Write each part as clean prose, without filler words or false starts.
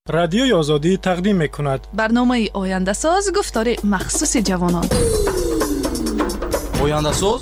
رادیوی آزادی تقدیم می‌کند. برنامه آینده‌ساز گفتار مخصوص جوانان. آینده‌ساز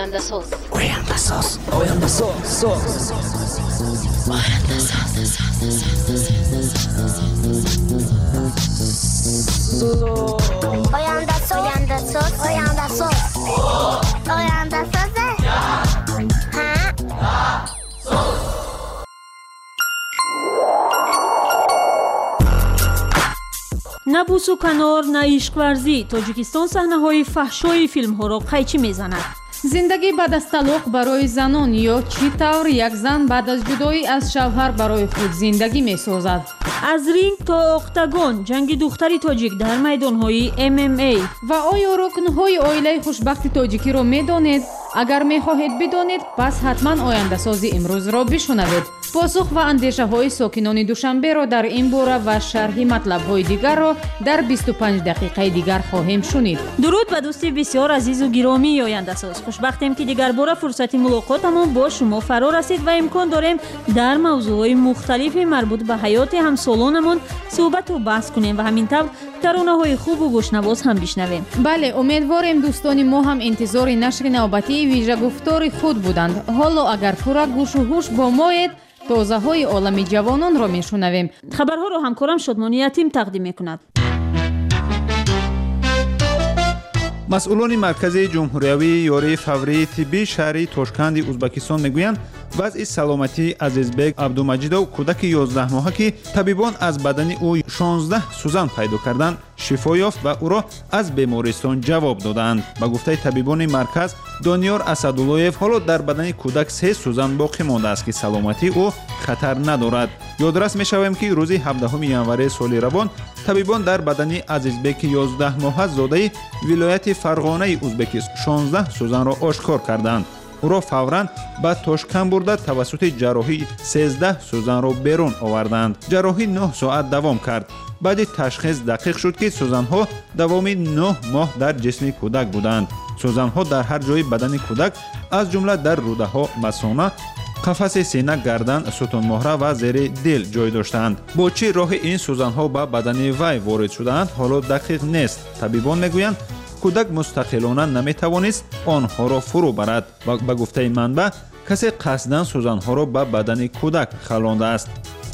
نه بوس و کنار، نه عشق ورزی. تاجیکستان صحنه‌های فحشای فیلم‌ها را قیچی می‌زند. زندگی بعد از طلاق برای زنان یا چی طور یک زن بعد از جدایی از شوهر برای خود زندگی می‌سازد. از رینگ تا اختاگون، جنگ دختری تاجیک در میدان‌های MMA. و آیا رکن‌های عائله خوشبخت تاجیکی را می‌دانید؟ اگر می‌خواهید بدانید پس حتما آینده سازی امروز را بشنوید. پاسخ و اندیشه های ساکنان دوشنبه را در این باره و شرح مطلب های دیگر را در 25 دقیقه دیگر خواهیم شنید. درود به دوستی بسیار عزیز و گرامی آینده ساز. خوشبختیم که دیگر باره فرصت ملاقاتمون با شما فرا رسید و امکان داریم در موضوعات مختلفی مربوط به حیات همسالانمون صحبت و بحث کنیم و همین طور ترانه‌های خوب و گوشنواز هم بشنویم. بله، امیدواریم دوستان ما هم انتظار نشر نوبتی ویژه گفتار خود بودند. حالا اگر پورا گوش و هوش با مایید تازه های عالم جوانان را میشنویم. خبرها را همکارم شادمانی یتیم تقدیم میکند. مسئولان مرکز جمهوریوی یاری فوری طبی شهری توشکند ازبکستان میگویند وضع سلامتی عزیزبек عبدالمجیدов کودک 11 ماهه که طبیبان از بدن او 16 سوزن پیدا کردند شفا یافت و او را از بیمارستان جواب دادند. با گفته طبیبان مرکز دانیار اسدالله‌یف حالا در بدن کودک 3 سوزن باقی مانده است که سلامتی او خطر ندارد. یادرس میشویم که روز 17 ینوری سال روان طبیبان در بدن عزیزبek 11 ماهه زاده ولایت فرغانه ازبکستان 16 سوزن را آشکار کردند. او را فوراً به توشکن برده توسط جراحی 13 سوزن را بیرون آوردند. جراحی 9 ساعت دوام کرد. بعد تشخیص دقیق شد که سوزن‌ها دوام 9 ماه در جسم کودک بودند. سوزن‌ها در هر جای بدن کودک از جمله در روده‌ها، مثانه، قفس سینه، گردن، ستون مهره و زیر دل جای داشتند. با چه راه این سوزن‌ها به بدن وی وارد شدند حالا دقیق نیست. طبیبان میگویند کودک مستقلانه نمیتوانست آنها را فرو برد و به گفته منبع کسی قصداً سوزن‌ها را به بدن کودک خلانده است.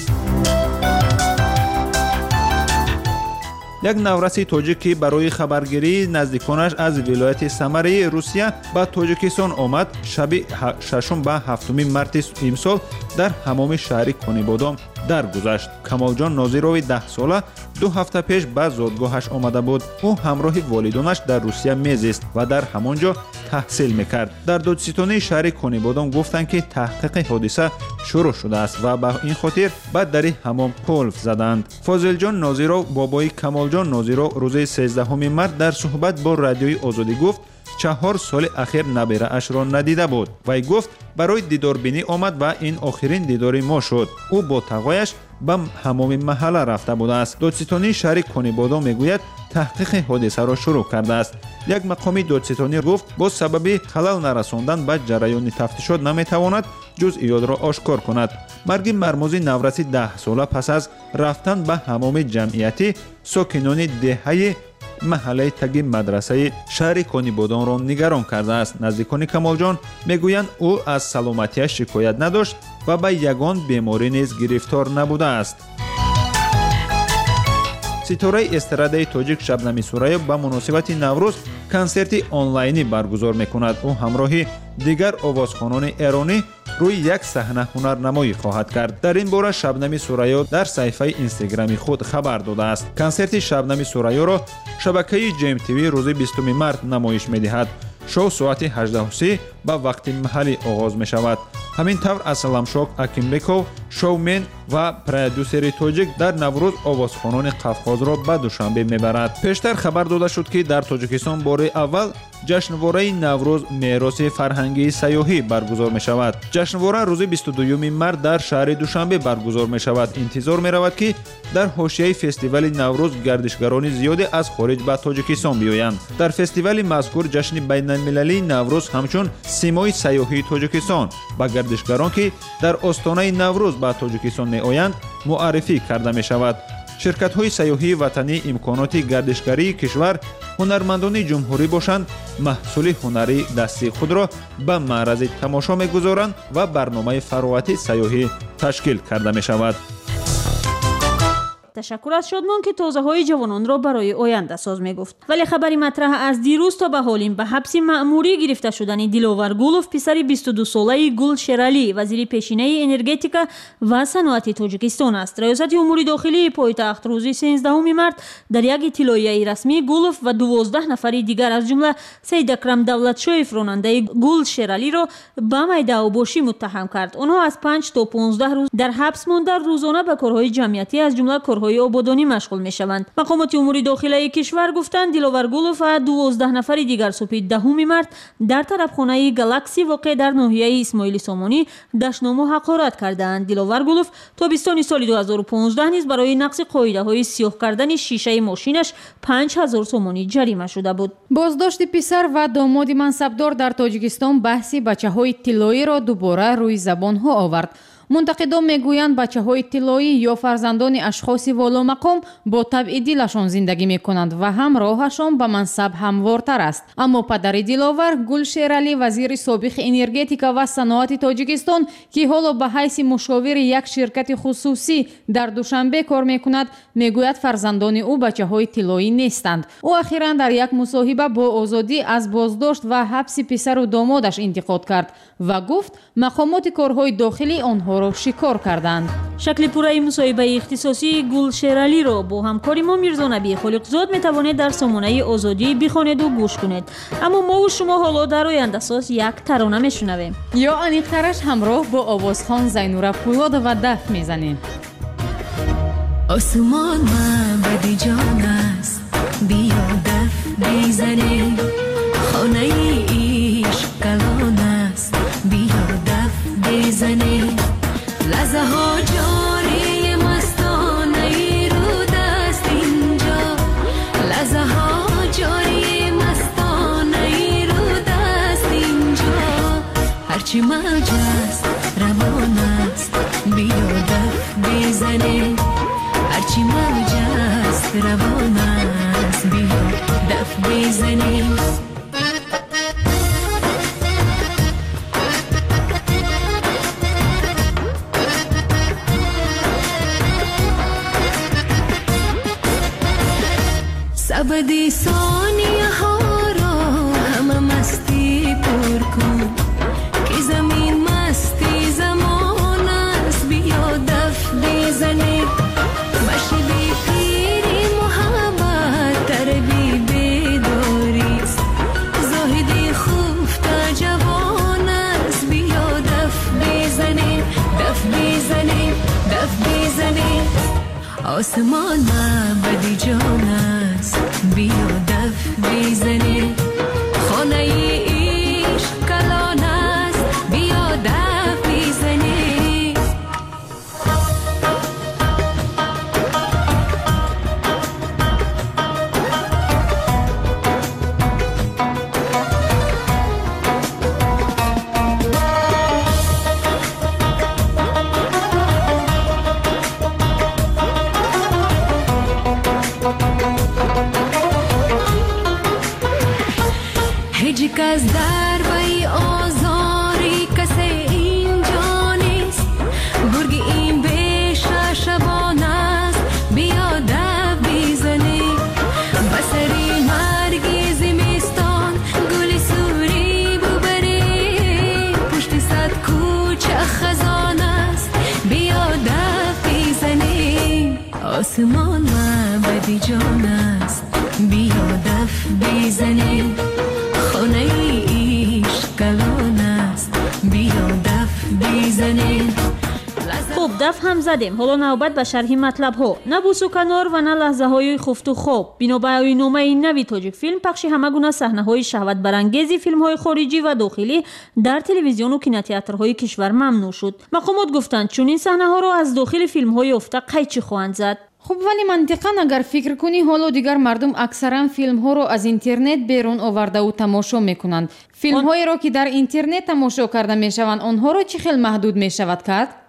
یک نورسی تاجیکی برای خبرگیری نزدیکانش از ولایت سمره روسیه به تاجیکستان آمد. شب 6 به 7 مارس امسال در حمام شهری کنیبادام درگذشت. کمالجان ناظروی 10 ساله 2 هفته پیش به زادگاهش آمده بود. او همراه والدانش در روسیه میزیست و در همانجا تحصیل میکرد. در دادستانی شهر کنیبادام گفتند که تحقیق حادثه شروع شده است و به این خاطر به در حمام قلف زدند. فاضل جان ناظرو بابای کمال جان ناظرو روز 13 مارس در صحبت با رادیوی آزادی گفت 4 سال اخیر نبیره اش را ندیده بود. وی گفت برای دیداربینی آمد و این آخرین دیدار ما شد. او با تقایش به حمام محله رفته بوده است. دادستانی شهر کنیبادام میگوید تحقیق حادثه را شروع کرده است. یک مقامی دادستانی گفت با سبب خلل نرساندن به جریان تفتیشات نمیتواند جزئیات را آشکار کند. مرگ مرموز نورسی 10 ساله پس از رفتن به حمام جمعیتی ساکنان دهه محله تگی مدرسه شهر کنیبادام را نگران کرده است. نزدیکان کمالجان میگویند او از سلامتیش شکایت نداشت و به یگان بیماری نیز گرفتار نبوده است. ستاره استراده تاجیک شبنمی سوریو به مناسبت نوروز کنسرت آنلاینی برگزار میکند. او همراهی دیگر آوازخوانان ایرانی روی یک صحنه هنرنمایی خواهد کرد. در این باره شبنمی سوریو در صفحه اینستاگرامی خود خبر داده است. کنسرت شبنمی سوریو را شبکه جیم تیوی روز 20 مارس نمایش میدهد. شو ساعت 18:30 به وقت محلی آغاز می شود. همین طور اسلامشوک اکیمبکو شومن و پرودوسر تاجیک در نوروز آوازخوانان قفقاز را به دوشنبه میبرد. پیشتر خبر داده شد که در تاجیکستان بار اول جشنواره نوروز میراث فرهنگی سیاحی برگزار می شود. جشنواره روز 22 مارس در شهر دوشنبه برگزار می شود. انتظار می رود که در حاشیه فستیوال نوروز گردشگران زیادی از خارج به تاجیکستان بیایند. در فستیوال مذکور جشن بین المللی نوروز همچون سیمای سیاحی تاجیکستان با گردشگران که در آستانه نوروز به تاجیکستان می آیند معرفی کرده می شود. ширкатҳои сайёҳии ватанӣ имконоти гардишгарии кишвар ҳунармандони ҷумҳурӣ бошанд, маҳсули ҳунарии дастии худро ба маърази тамошо мегузоранд ва барномаи фароғати сайёҳӣ ташкил карда мешавад. ташаккур аз шодмон ки тозаҳои ҷавононро барои оянда соз мегуфт. вале хабари матраҳ аз дирӯз то ба ҳолин ба ҳабси маъмурӣ гирифта шудани Диловар Гулов, писари 22-солаи Гул Шералӣ, вазири пешинаи энергетика ва саноати Тоҷикистон аст. Раёсати умури дохилии пойтахт рӯзи 13 март дар як иттилоияи расмӣ Гулов ва 12 нафари дигар аз ҷумла Саид Акрам Давлатшоев ронандаи Гул Шералиро ба майдаъвобошӣ муттаҳам кард. онҳо аз 5 то 15 рӯз дар ҳабс монда рӯзона ба корҳои ҷамъиятӣ аз ҷумла корҳои ободонӣ машғул мешаванд. мақомоти умури дохилаи кишвар гуфтанд Диловар Гулов ва 12 нафари дигар субҳи 10 март дар тарабхонаи Галакси воқеъ дар ноҳияи Исмоили Сомонӣ даштному ҳақорат кардаанд. Диловар Гулов тобистони соли 2015 низ барои нақси қоидаҳои сиёҳ кардани шишаи мошинаш 5000 сомонӣ ҷарима шуда буд. боздошти писар ва домоди мансабдор дар Тоҷикистон баҳси бачаҳои тиллоиро дубора рӯи забонҳо овард. мунтақидон мегӯянд бачаҳои тиллоӣ ё фарзандони ашхоси воломақом бо табъи дилашон зиндагӣ мекунанд ва ҳам роҳашон ба мансаб ҳамвортар аст. аммо падари Диловар, Гул Шералӣ, вазири собиқи энергетика ва саноати Тоҷикистон, ки ҳоло ба ҳайси мушовири як ширкати хусусӣ дар Душанбе кор мекунад, мегӯяд фарзандони ӯ бачаҳои тиллоӣ нестанд. ӯ ахиран дар як мусоҳиба бо озодӣ аз боздошт ва ҳабси писару домодаш интиқод кард ва гуфт мақомоти корҳои дохилӣ онҳо шикор карданд. шакли пурраи мусоҳибаи ихтисосии Гул Шералиро бо ҳамкори мо Мирзо Набии Холиқзод метавонед дар сомонаи Озодӣ бихонеду гӯш кунед. аммо мову шумо ҳоло дар ояндасоз як тарона мешунавем. ё аниқтараш ҳамроҳ бо овозхон Зайнура Пӯлодова даф мезанем. осмон маъбади ҷон аст, биё даф бизанем. хонаи ишқ калон аст, биё даф бизанем. лазаҳо ҷори мастонаи руд аст инҷо, лазаҳо ҷори мастонаи руд аст инҷо. ҳарчи мавҷ аст равон аст, биё даф бизанем. ҳарчи мавҷ аст равон аст, биё даф бизанем. سبدی ثانیه ها را همه مستی پر کن که زمین مستی زمان است، بیا دف بزنه. مشبی پیری محبت تربی بداریست، زاهدی خفته جوان است، بیا دف بزنه. دف بزنه، دف بزنه. آسمان معبدی جان است، بیا دف بزنه. خانه عشق کلان است، بیا دف بزنه. از دربای آزاری کسی اینجا نیست، برگ این بیشه شبان است، بیا دف بزنه. بسری مرگی زمستان گل سوری ببره، پشت صد کوچه خزان است، بیا دف بزنه. آسمان معبدی جان است، بیا دف بزنه. خانه عشق کلان است، بیا دف بزنه. خب دف هم زدیم. حالا نوبت به شرح مطلب ها. نه بوس و کنار و نه لحظه های خفت و خواب. بنابراین نامه نوی تاجیک فیلم پخش همه گونه صحنه های شهوت برانگیزی فیلم های خارجی و داخلی در تلویزیون و کینوتئاترهای کشور ممنوع شد. مقامات گفتند چون این صحنه ها را از داخل فیلم های افته قیچی خواهند زد. خب ولی منطقاً اگر فکر کنی حالا دیگر مردم اکثرا فیلم ها رو از اینترنت بیرون آورده و تماشا میکنند. فیلم هایی را که در اینترنت تماشا کرده میشوند آنها را چه خیلی محدود میشود کرد؟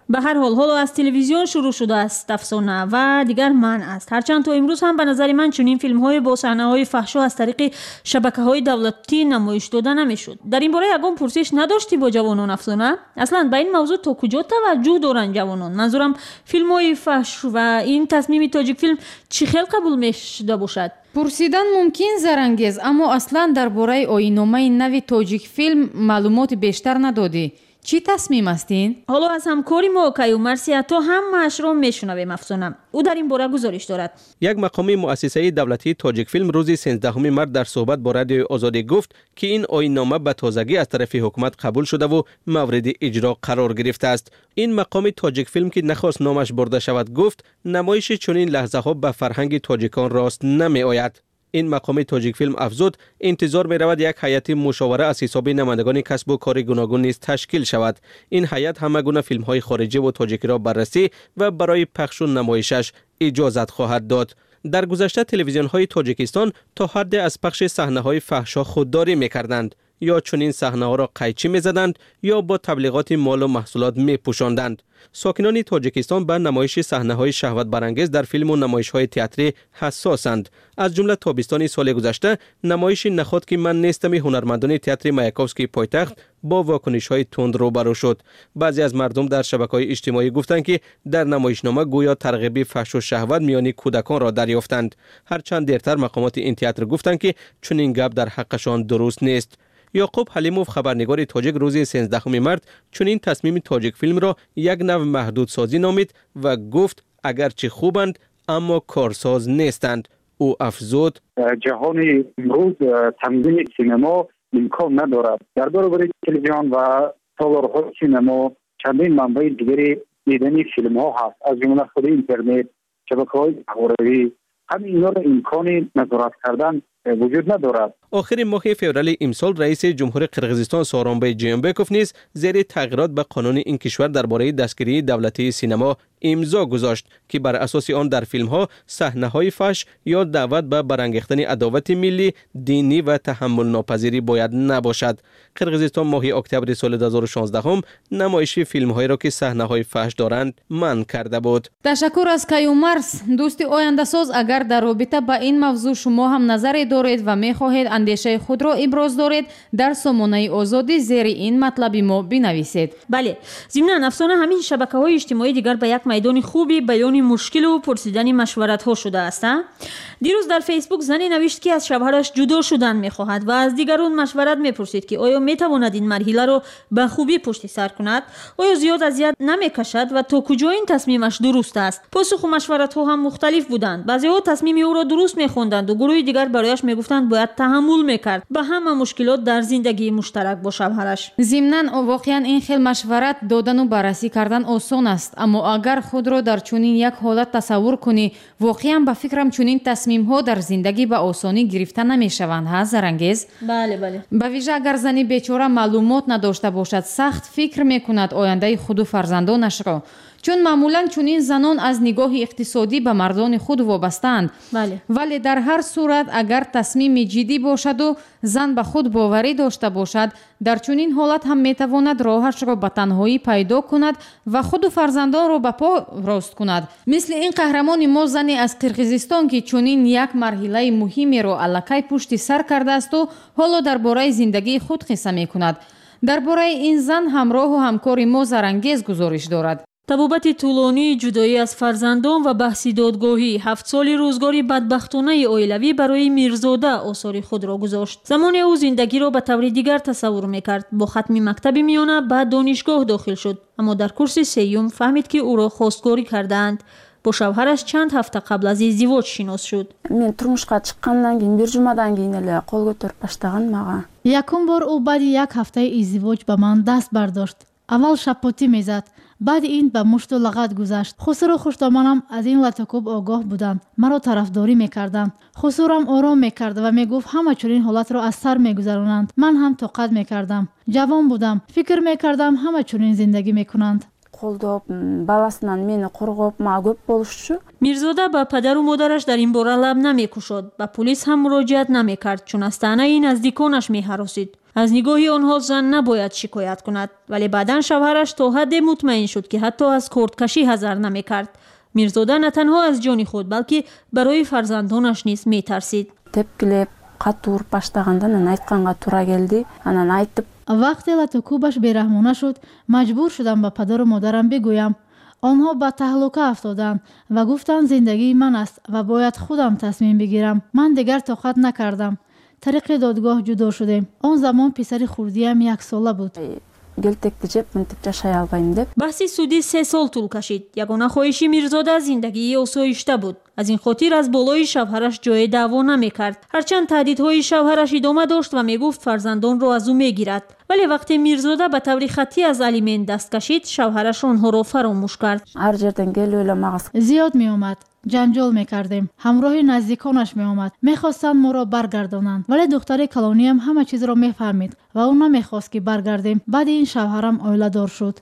به هر حال حالا از تلویزیون شروع شده است افسانه و دیگر من است. هرچند تا امروز هم به نظر من چنین فیلم‌های با صحنه‌های فحشا از طریق شبکه‌های دولتی نمایش داده نمی‌شد. در این باره یگان پرسش نداشتی با جوانان افسانه؟ اصلا به این موضوع تا کجا توجه دارن جوانان؟ منظورم فیلم‌های فحش و این تصمیم تاجیک فیلم چی خیلی قبول می‌شده باشد؟ پرسیدن ممکن زرانگیز، اما اصلا درباره آیین‌نامه نوی تاجیک فیلم معلومات بیشتر ندادی. چی تصمیم هستین؟ حالا از همکاری ما کیومرث سیاتا همه‌اش را میشنویم افسانه. او در این باره گزارش دارد. یک مقام مؤسسه دولتی تاجیک فیلم روز 13 مارس در صحبت با رادیو آزادی گفت که این آیین‌نامه به تازگی از طرف حکومت قبول شده و مورد اجرا قرار گرفته است. این مقام تاجیک فیلم که نخواست نامش برده شود گفت نمایش چنین لحظه ها به فرهنگ تاجیکان راست نمی آید. این مقام تاجیک فیلم افزود انتظار می رود یک هیئت مشاوره از حساب نمایندگان کسب و کار گوناگون نیز تشکیل شود. این هیئت همه گونه فیلم های خارجی و تاجیکی را بررسی و برای پخش و نمایشش اجازت خواهد داد. در گذشته تلویزیون های تاجیکستان تا حد از پخش صحنه های فحشا خودداری می کردند، یا چنین صحنه ها را قیچی می زدند یا با تبلیغات مال و محصولات می پوشاندند. ساکنان تاجیکستان به نمایش صحنه‌های شهوت برانگیز در فیلم و نمایش‌های تئاتری حساسند. از جمله تابستان سال گذشته نمایش نخود که من نیستم هنرمندان تئاتر مایاکوفسکی پایتخت با واکنش‌های تند روبرو شد. بعضی از مردم در شبکه‌های اجتماعی گفتند که در نمایشنامه گویا ترغیب فحش و شهوت میان کودکان را دریافتند. هرچند دیرتر مقامات این تئاتر گفتند که چنین گپ در حقشان درست نیست. یعقوب حلیموف خبرنگار تاجیک روز 13 مارس چنین تصمیم تاجیک فیلم را یک نوع محدود سازی نامید و گفت اگرچه خوبند اما کارساز نیستند. او افزود جهان امروز تنظیم سینما امکان ندارد. در برابر تلویزیون و تالارهای سینما چندین منبع دیگری دیدن فیلم ها هست، از جمله خود اینترنت، شبکه‌های اخباری. همین اینا را امکان نظارت کردن وجود ندارد. آخر ماه فوریه امسال رئیس جمهور قرقیزستان سورونبای جیانبکوف نیز زیر تغییرات به قانون این کشور درباره دستگیری دولتی سینما امضا گذاشت که بر اساس آن در فیلم ها صحنه های فحش یا دعوت به برانگیختن عداوت ملی، دینی و تحمل ناپذیری باید نباشد. قرقیزستان ماه اکتبر سال 2016 هم نمایش فیلم هایی را که صحنه های فحش دارند منع کرده بود. تشکر از کیومرث. دوست آینده ساز، اگر در رابطه با این موضوع شما هم نظری دارید و می‌خواهید اندیشه خود را ابراز دارید، در سامانه آزادی زیر این مطلب ما بنویسید. بله، ضمن افسانه همین شبکه‌های اجتماعی دیگر به یک میدان خوبی بیان مشکل و پرسیدن مشورت‌ها شده است. دیروز در فیسبوک زنی نوشت که از شوهرش جدا شدن می‌خواهد و از دیگران مشورت می‌پرسید که آیا می‌تواند این مرحله را به خوبی پشت سر کند، آیا زیاد اذیت نمی‌کشد و تا کجا این تصمیمش درست است. پاسخ و مشورت‌ها هم مختلف بودند. بعضی‌ها تصمیم او را درست می‌خواندند و گروه دیگر برایش می‌گفتند باید تحمل می‌کرد به همه مشکلات در زندگی مشترک با شوهرش. ضمناً واقعاً این خیل مشورت دادن و بررسی کردن آسان است، اما اگر خود را در چنین یک حالت تصور کنی، واقعاً به فکرم چنین تصمیم‌ها در زندگی به آسانی گرفته نمی‌شوند. ها زرانگیز؟ بله. به ویژه اگر زنی بیچاره معلومات نداشته باشد، سخت فکر می‌کند آینده خود و فرزندانش را، چون معمولاً چنین زنان از نگاه اقتصادی به مردان خود وابسته‌اند. بله. ولی در هر صورت اگر تصمیم جدی باشد و زن به خود باوری داشته باشد، در چنین حالت هم میتواند راهش را به تنهایی پیدا کند و خود و فرزندان را به پا راست کند. مثل این قهرمان ما زنی از قرقیزستان که چنین یک مرحله مهمی را الکی پشت سر کرده است و حالا درباره زندگی خود قصه میکند. درباره این زن همراه و همکار ما زرانگیز گزارش دارد. تبابت طولانی جدایی از فرزندان و بحث دادگاهی 7 سال روزگاری بدبختانه عائلوی برای میرزاده آثار خود را گذاشت. زمان او زندگی را به طور دیگر تصور میکرد. با ختم مکتب میانه به دانشگاه داخل شد، اما در کورس سیوم فهمید که او را خواستگاری کردند. با شوهرش چند هفته قبل از ازدواج شناس شد. من turmushga chiqqandan keyin bir jumadan keyin ele qo'l ko'tarib boshlagan maga. Yakun bor u ba'di yak hafta izdivoj ba man dast bardosht. Aval shapoti mezad. بعد این به مشت و لغت گذشت. خسرو خوشدامانم از این لطکوب آگاه بودند. مرا طرفداری میکردند. خسرم آرام میکرد و میگفت همه چنین حالت را از سر میگذرانند. من هم طاقت میکردم. جوان بودم. فکر میکردم همه چنین زندگی میکنند. qo'ldab balasından meni qo'rg'ab ma ko'p bo'lishdi. میرزاده با پدر و مادرش در این باره لب نمیکشد. با پلیس هم مراجعت نمیکرد چون از طعنه نزدیکانش میهراسید. از نگاه آنها زن نباید شکایت کند، ولی بعداً شوهرش تا حد مطمئن شد که حتی از کردکشی حذر نمی‌کرد. میرزاده نه تنها از جان خود بلکه برای فرزندانش نیز می‌ترسید. Tepkilep қатты ұрып баштағанда мен айтқанға тура келді. Анан айтып вақте латокубаш бераҳмона шуд, маҷбур шудам ба падару модарам бигӯям. онҳо ба таҳлука афтоданд ва гуфтанд зиндагии ман аст ва бояд худам тасмим бигирам. ман дигар тоқат накардам. тариқи додгоҳ ҷудо шудем. он замон писари хурдиам 1 сола буд. گلتکتی جب منتب جشای آلبایم دب. بحثی سودی 3 سال طول کشید. یگانه خواهشی میرزاده زندگی آسایشته بود. از این خاطر از بالای شوهرش جای دعوا نمی‌کرد. هرچند تهدیدهای شوهرش ادامه داشت و میگفت فرزندان را از او میگیرد. ولی وقتی میرزاده به طور خطی از الیمن دست کشید، شوهرش آنها را فراموش کرد. هر جردن گلوله مغز زیاد می اومد. جنجال میکردیم. همراه نزدیکانش می اومد. میخواستند ما را برگردانند. ولی دختر کلانی هم همه چیز را میفهمید و اون نمیخواست که برگردیم. بعد این شوهرم اوله دار شد.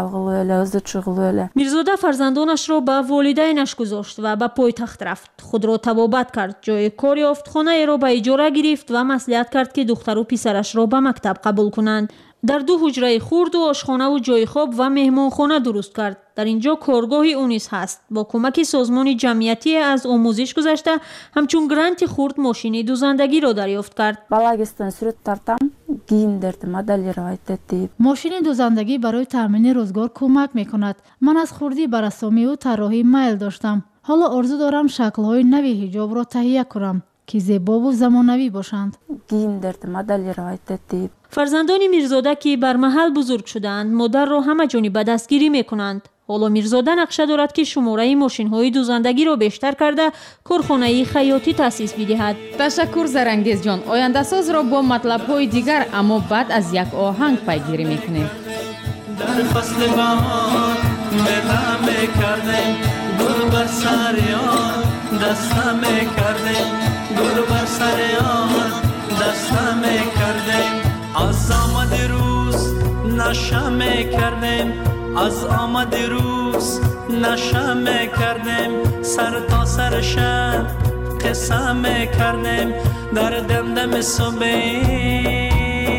میرزاده فرزندانش را به والدینش گذاشت و به پایتخت رفت. خود را تبابت کرد. جای کار یافت. خانه را به اجاره گرفت و مصلحت کرد که دختر و پسرش را به مکتب قبول کنند. در 2 حجره خرد و آشخانه و جای خواب و مهمانخانه درست کرد. در اینجا کارگاهی او نیز هست. با کمک سازمان جمعیتی از آموزش گذشته همچون گرانت خرد ماشین دوزندگی را دریافت کرد. بالاگستان صورت ترتم گیندرد مدلی روایت دید. ماشین دوزندگی برای تامین روزگار کمک میکند. من از خردی بر اسامی او طراحی میل داشتم. حالا آرزو دارم شکل‌های نوی حجاب را تهیه کنم که زیبا و زمانوی باشند. گیندرد مدلی روایت دید. فرزندان میرزاده که بر محل بزرگ شدند، مادر را همه جانبه دستگیری میکنند. حالا میرزاده نقشه دارد که شماره ماشین‌های دوزندگی را بیشتر کرده کارخانه خیاطی تأسیس بدهد. تشکر زرانگیز جان. آینده‌ساز را با مطلب‌های دیگر اما بعد از یک آهنگ پیگیری میکنیم. در فصل بهار مهر میکردیم، گل بر سر یار دسته میکردیم، گل بر سر یار دسته میکردیم. از آمد روز نشه میکردیم، از آمد روز نشه میکردیم، سر تا سر شب قصه میکردیم. در دمدم صبحی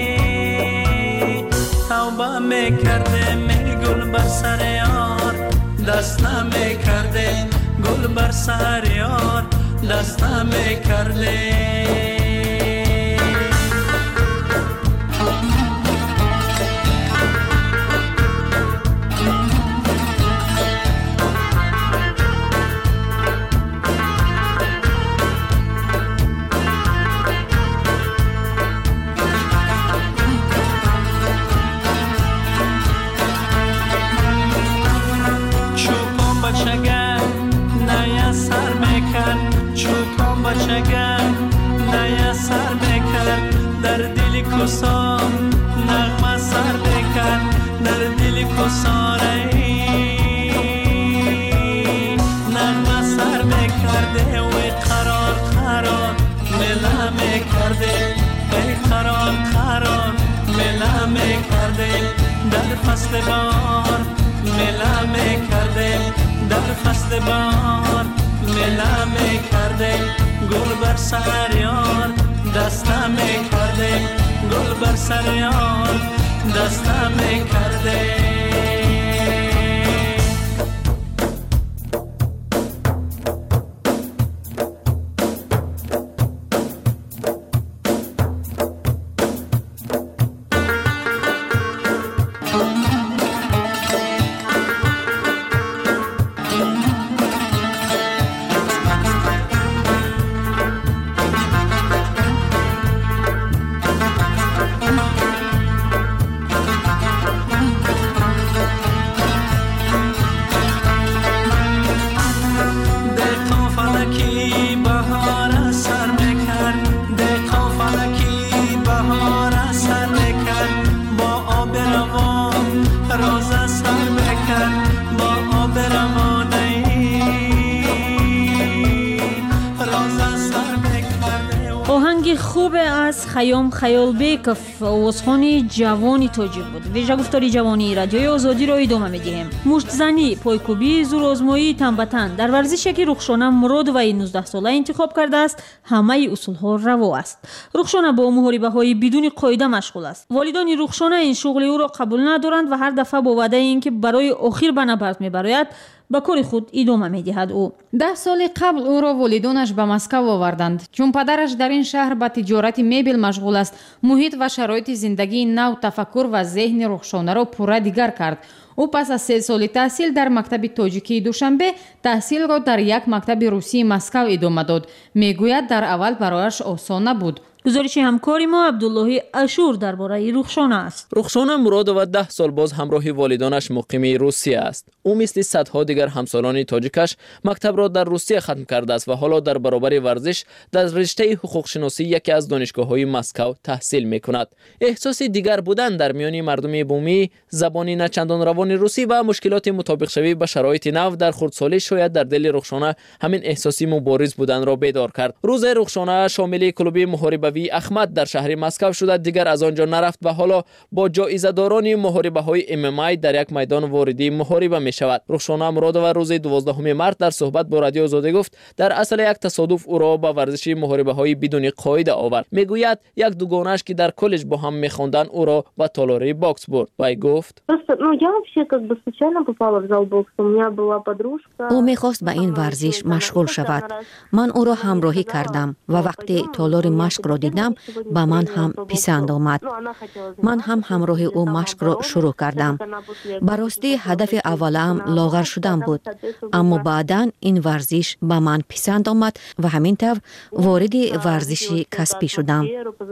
توبه میکردیم، گل بر سر یار دسته میکردیم، گل بر سر یار دسته میکردیم. چوپان بچگم نیا سر میکرد، در دل کسان نغمه سر میکرد، در دل کسان نغمه سر میکرده و قرار قرار مله میکرده، قرار قرار مله میکرده. در فصل بار مله میکرده، در فصل بار مله میکردیم، گل بر سر یار دسته میکردیم، گل بر سر یار دسته میکردیم. از خیام خیالبیکов آوازخوان جوانی تاجیک بود. ویژه گفتاری جوانی رادیوی آزادی را ادامه می‌دهیم. مشت‌زنی، پایکوبی، زورآزمایی تن به تن در ورزشی که رخشانه مراد و 19 ساله انتخاب کرده است، همه اصول‌ها روا است. رخشانه با محاربه‌های بدون قاعده مشغول است. والدان رخشانه این شغل او را قبول ندارند و هر دفعه با وعده اینکه برای آخر به نبرد می‌براید با کار خود ادامه می‌دهد. او 10 سال قبل او را والدانش به مسکو آوردند چون پدرش در این شهر به تجارت مبل مشغول است. محیط و شرایط زندگی نو تفکر و ذهن رخشانه را پورا دیگر کرد. او پس از 3 سال تحصیل در مکتب تاجیکی دوشنبه تحصیل را در یک مکتب روسی مسکو ادامه داد. میگوید در اول برایش آسان نبود. گزارش همکاری ما عبدالله اشور درباره رخشانه است. رخشانه مرادова 10 سال باز همراه والدانش مقیم روسیه است. او مثل صدها دیگر همسالان تاجیکش مکتب را در روسیه ختم کرده است و حالا در برابر ورزش در رشته حقوق شناسی یکی از دانشگاه‌های مسکو تحصیل می‌کند. احساس دیگر بودن در میان مردم بومی، زبانی نچندان روان روسی و مشکلات مطابق شوی با شرایط نو در خردسالی شاید در دل رخشانه همین احساسی مبارز بودن را بیدار کرد. روز رخشانه شامل کلوب محاربه احمد در شهر مسکو شده دیگر از آنجا نرفت و حالا با جایزه داران محاربه های MMA در یک میدان واردی محاربه می شود. رخشانه مرادova روز 12 مارس در صحبت با رادیو آزادی گفت در اصل یک تصادف او را با ورزش محاربه های بدون قاعده آورد. میگوید یک دوگانش که در کالج با هم میخواندند او را به تالاری باکس برد. وی گفت او میخواست به این ورزش مشغول شود. من او را همراهی کردم و وقتی تالار مشق را دیدم با من هم پسند آمد. من هم همراه او مشق را شروع کردم. براستی هدف اولم لاغر شدن بود، اما بعداً این ورزش با من پسند آمد و همین طور وارد ورزش کسبی شدم.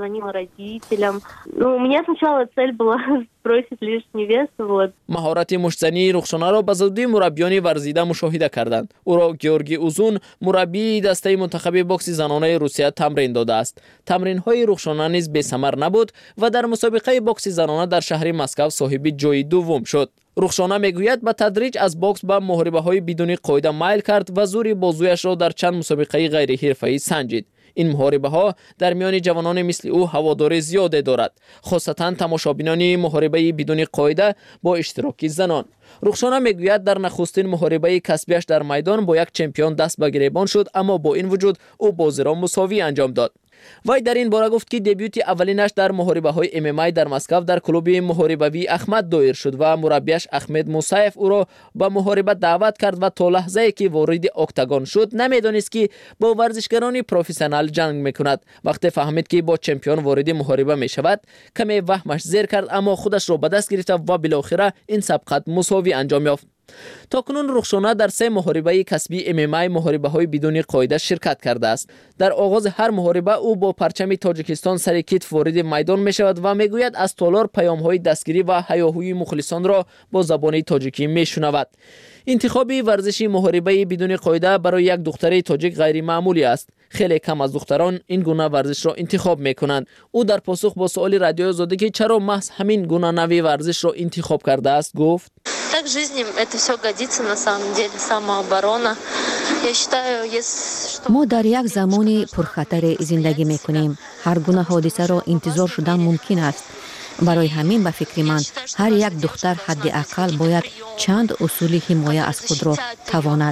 مهارت مشتزنی رخشانه را به زودی مربیان ورزیده مشاهده کردند. او را گیورگی اوزون مربی دسته منتخب باکس زنانه روسیه تمرین داده است. تمرین‌های رخشانه نیز بی‌ثمر نبود و در مسابقه باکس زنانه در شهر مسکو صاحب جای دوم شد. رخشانه میگوید به تدریج از باکس به محاربه‌های بدون قاعده میل کرد و زور بازویش را در چند مسابقه غیر حرفه‌ای سنجید. این محاربه ها در میان جوانان مثل او هواداری زیاده دارد، خاصتا تماشابینان محاربه بدون قاعده با اشتراک زنان. رخشانه میگوید در نخستین محاربه کسبیش در میدان با یک چمپیون دست به گریبان شد، اما با این وجود او بازی را مساوی انجام داد. وی در این باره گفت که دبیوت اولینش در محاربه های MMA در مسکو در کلوب محاربوی احمد دایر شد و مربیش احمد موسیف او را به محاربه دعوت کرد و تا لحظه‌ای که وارد اکتاگون شد نمیدانست که با ورزشکاران پروفسیونال جنگ میکند. وقتی فهمید که با چمپیون وارد محاربه میشود کمی وهمش زیر کرد، اما خودش را به دست گرفت و بالاخره این سبقت مساوی انجام یافت. تاکنون رخشانه در 3 محاربه کسبی MMA محاربه های بدون قاعده شرکت کرده است. در آغاز هر محاربه او با پرچم تاجیکستان سر کتف وارد میدان می شود و میگوید از تالار پیام های دستگیری و هیاهوی مخلصان را با زبان تاجیکی می شنود. انتخاب ورزش محاربه بدون قاعده برای یک دختر تاجیک غیر معمولی است. خیلی کم از دختران این گونه ورزش را انتخاب می کنند. او در پاسخ با سوال رادیو آزادی که چرا محض همین گونه نوع ورزش را انتخاب کرده است گفت: Так в жизни это все годится на самом деле, самооборона. Я считаю, если ما در یک زمان پرخطر زندگی میکنیم. هر گونه حادثه را انتظار شدن ممکن است. برای همین به فکر من هر یک دختر حداقل باید چند اصول حمایت از خود را تواند.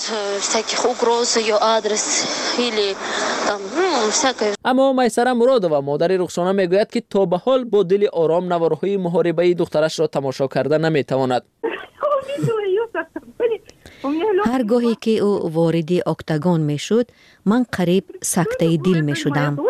اما میسره مرادova مادر رخشانه میگوید که تا به حال با دل آرام نوارهای محاربه دخترش را تماشا کرده نمیتواند. هر گاهی که او وارد اکتاگون میشد من قریب سکته دل میشدم.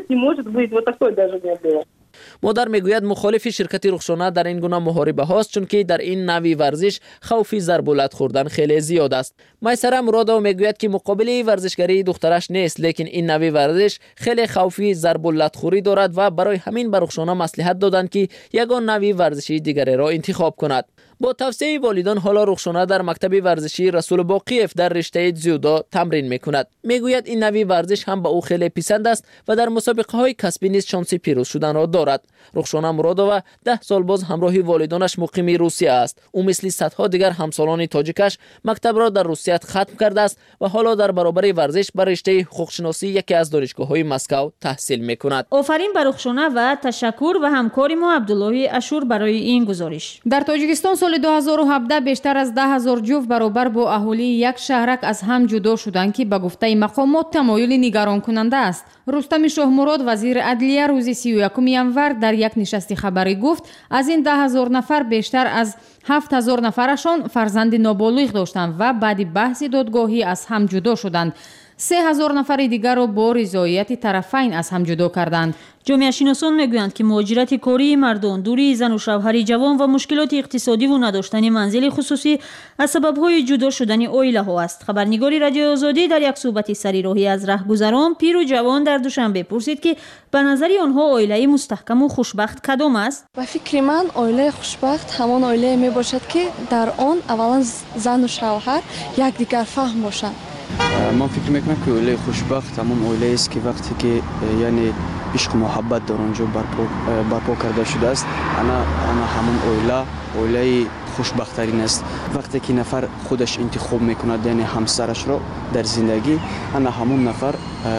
مادر میگوید مخالف شرکت رخشانه در این گونه محاربه هاست، چون که در این نوع ورزش خوف ضرب و لت خوردن خیلی زیاد است. میسره مرادova میگوید که مقابل ورزشگری دخترش نیست، لیکن این نوع ورزش خیلی خوفی ضرب و لت خوری دارد و برای همین به رخشانه مصلحت دادند که یگان نوع ورزشی دیگری را انتخاب کند. با توصیه والدان حالا رخشانه در مکتب ورزشی رسول باقیف در رشته جودو تمرین میکند. میگوید این نوع ورزش هم به او خیلی پسند است و در مسابقه های کسبی نیز شانس پیروز شدن را دارد. رخشانه مرادووا 10 سال باز همراه والدانش مقیم روسیه است. او مثل صدها دیگر همسالان تاجیکش مکتب را در روسیه ختم کرده است و حالا در برابر ورزش بر رشته حقوق‌شناسی یکی از دانشگاه‌های مسکو تحصیل میکند. آفرین بر رخشانه و تشکر به همکار ما عبدالله اشور برای این گزارش. در تاجیکستان سال 2017 بیشتر از 10,000 جفت برابر با اهالی یک شهرک از هم جدا شدند که به گفته مقامات تمایل نگران کننده است. رستم شاهمراد وزیر عدلیه روز 31 ینور در یک نشست خبری گفت از این 10,000 نفر بیشتر از 7,000 نفرشان فرزند نابالغ داشتند و بعد بحث دادگاهی از هم جدا شدند. 3,000 نفر دیگر را با رضایت طرفین از هم جدا کردند. جامعه شناسان میگویند که مهاجرت کاری مردان، دوری زن و شوهر جوان و مشکلات اقتصادی و نداشتن منزل خصوصی از سبب‌های جدا شدن عائله ها است. خبرنگاری رادیو آزادی در یک صحبت سریراهی از رهگذران پیر و جوان در دوشنبه پرسید که به نظر آنها عائله مستحکم و خوشبخت کدام است؟ به فکر من عائله خوشبخت همان عائله می باشد که در آن اولا زن و شوهر یکدیگر فهم باشند. من فکر میکنم که عائله خوشبخت همون عائله است که وقتی که یعنی عشق و محبت در اونجا برپا کرده شده است، انا همون عائله خوشبخت ترین است. وقتی که نفر خودش انتخاب میکند یعنی همسرش را در زندگی، انا همون نفر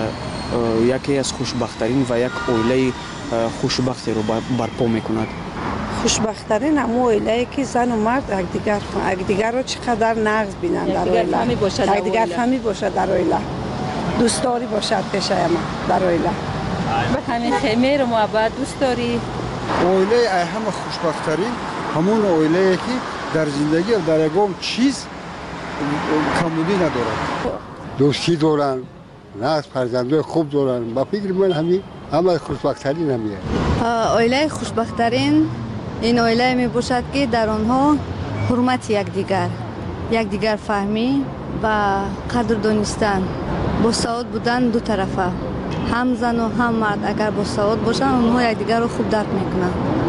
یکی از خوشبخت ترین و یک عائله خوشبختی رو برپا میکند. خوشبخت‌ترین همون عائله که زن و مرد یکدیگر رو چقدر نقض بینن در عائله، یکدیگر فهمی باشد در عائله، دوستداری باشد پیش ما در عائله، به همین خمیر و محبت دوستداری. عائله همه خوشبخت‌ترین همون عائله که در زندگی در یگام چیز کمبودی ندارد، دوستی دارن، نقض فرزندای خوب دارن. با فکر من همه خوشبخت‌ترین همیه. عائله خوشبخت‌ترین این عائله می باشد که در آنها حرمت یکدیگر فهمی و قدر دانستن، با سواد بودن دو طرفه، هم زن و هم مرد اگر با سواد باشن اونها یکدیگر رو خوب درک میکنن.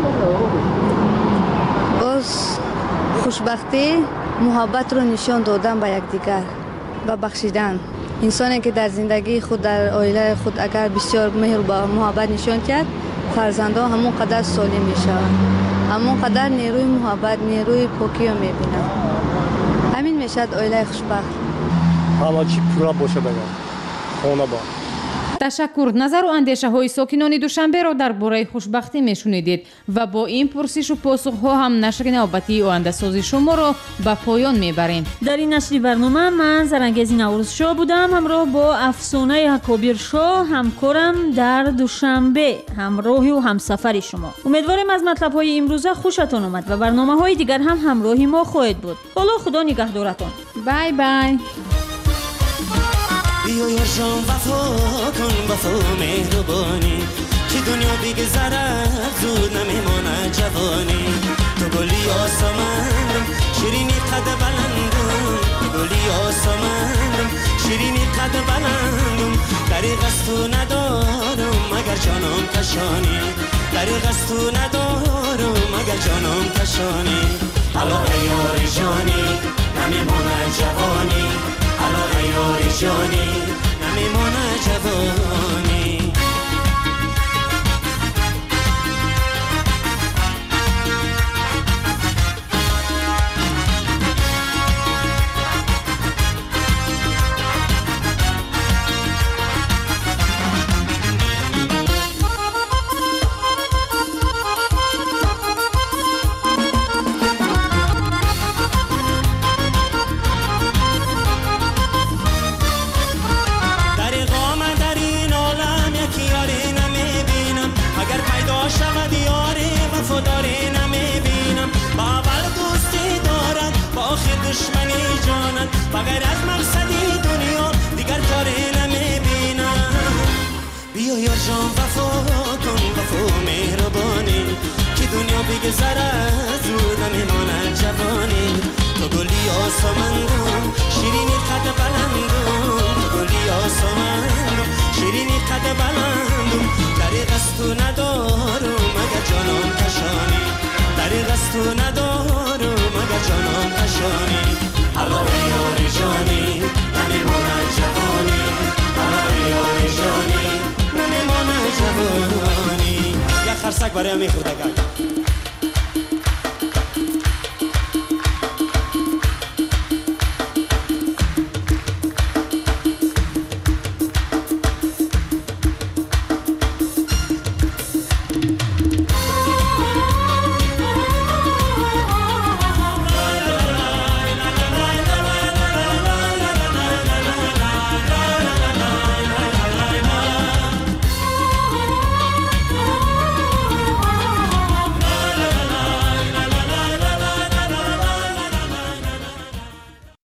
باز خوشبختی محبت رو نشان دادن به یکدیگر و بخشیدن. انسانی که در زندگی خود در عائله خود اگر بسیار مهر و محبت نشان کرد، فرزندا همون قدر سالم میشوند، همون قدر نیروی محبت، نیروی پاکی رو میبینن. همین میشد عائله خوشبخت. همه چی پورا باشه دیگه، خونه با. تشکر. نظر و اندیشه های ساکنان دوشنبه را درباره خوشبختی میشنیدید و با این پرسش و پاسخ ها هم نشر نوبتی آینده سازی شما را به پایان میبریم. در این نشر برنامه من زرنگزی نوروز شاه بودم، همراه با افسانه کبیر شاه همکارم در دوشنبه، همراهی و همسفری شما. امیدواریم از مطلب های امروزه خوشتان آمد و برنامه های دیگر هم همراهی ما خواهد بود. حالا خدا نگهدارتان. بای بای. بیا یار جان وفا کن، وفا مهربانی که دنیا بگذرد زود نمیماند جوانی. تو گلی آسمانم شیرینی قد بلندم، تو گلی آسمانم شیرینی قد بلندم. دریغ از تو ندارم مگر جانم کشانی، دریغ از تو ندارم مگر جانم کشانی. علاقه یار جانی نمیماند جوانی، علاقه یار جانی نمیماند جوانی. دشمنی جانت بغیر از مقصدی دنیا دیگر کاری نمیبینم. بیا یار جان وفا کن، وفا مهربانی که دنیا بگذرد زود نمیماند جوانی. تو گلی آسمانم شیرینی قد بلندم، تو گلی آسمانم شیرینی قد بلندم. دریغ از تو ندارم مگر جانم کشانی، دریغ از تو ندارم مگر جانم اشانی الله یاری جانی نمیمونه جوانی الله یاری جانی نمیمونه جوانی یا خرسک برای میخوردگان